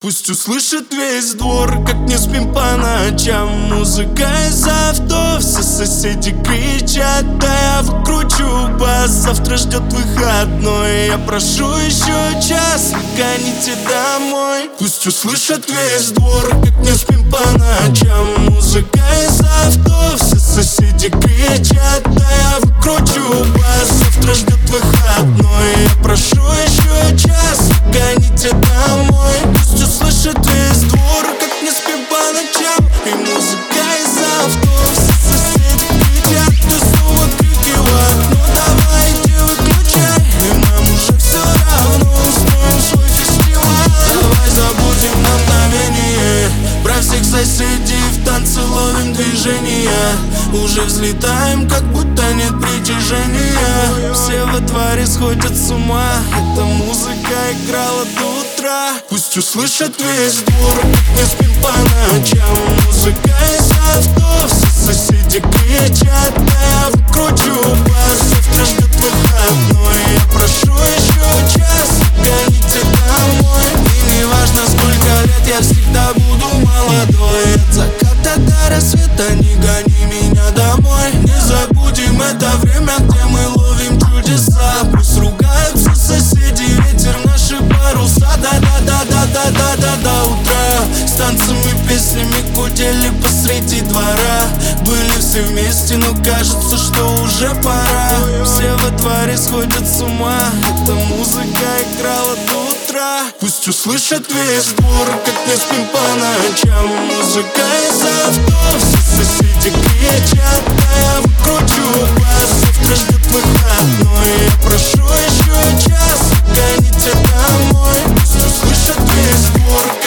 Пусть услышит весь двор, как не спим по ночам. Музыка из авто, все соседи кричат. Да я выкручу бас, завтра ждет выходной. Я прошу еще час, гоните домой. Пусть услышит весь двор, как не спим по ночам. Музыка из авто, все соседи кричат. Да я выкручу бас, завтра ждет выходной. Я прошу еще час, гоните домой. Пусть услышит весь двор, как не спим по ночам. И музыка из авто, все соседи кричат. Ты снова крики в окно, давай иди выключай. И нам уже все равно, устроим свой фестиваль. Давай забудем на мгновение про всех соседей, в танце ловим движения. Уже взлетаем, как будто нет притяжения. Все во дворе сходят с ума, эта музыка играла до утра. Пусть услышит весь двор, как не спим по ночам. Музыка из авто, все соседи кричат. Да я выкручу бас, завтра ждет выходной. Я прошу еще час, гоните домой. И не важно сколько лет, я всегда буду молодой. От заката до рассвета не гони меня домой. Не забудем это время, где мы ловим чудеса. Пусть ругаются соседи, ветер наши паруса. Да-да-да-да-да-да-да до утра. С танцами, песнями гудели посреди двора. Были все вместе, но кажется, что уже пора. Все во дворе сходят с ума, эта музыка играла до утра. Пусть услышит весь двор, как не спим по ночам. Музыка из авто, все соседи кричат. Да я выкручу бас, завтра ждет выходной. Я прошу еще час, гоните домой. Пусть услышит весь двор.